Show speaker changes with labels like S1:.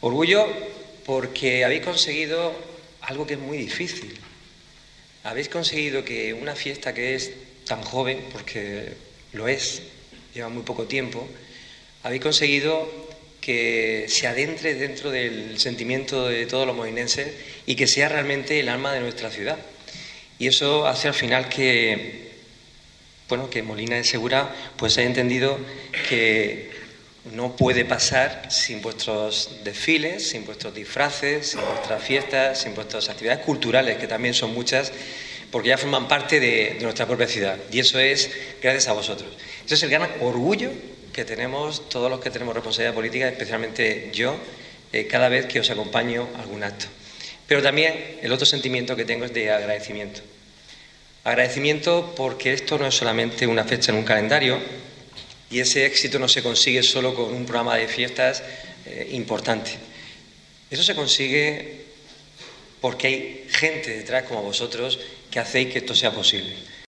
S1: Orgullo porque habéis conseguido algo que es muy difícil. Habéis conseguido que una fiesta que es tan joven, porque lo es, lleva muy poco tiempo, habéis conseguido que se adentre dentro del sentimiento de todos los molinenses y que sea realmente el alma de nuestra ciudad. Y eso hace al final que Molina de Segura pues haya entendido que no puede pasar sin vuestros desfiles, sin vuestros disfraces, sin vuestras fiestas, sin vuestras actividades culturales, que también son muchas, porque ya forman parte de nuestra propia ciudad. Y eso es gracias a vosotros. Eso es el gran orgullo que tenemos todos los que tenemos responsabilidad política, especialmente yo, cada vez que os acompaño a algún acto. Pero también el otro sentimiento que tengo es de agradecimiento. Agradecimiento porque esto no es solamente una fecha en un calendario y ese éxito no se consigue solo con un programa de fiestas importante. Eso se consigue porque hay gente detrás como vosotros que hacéis que esto sea posible.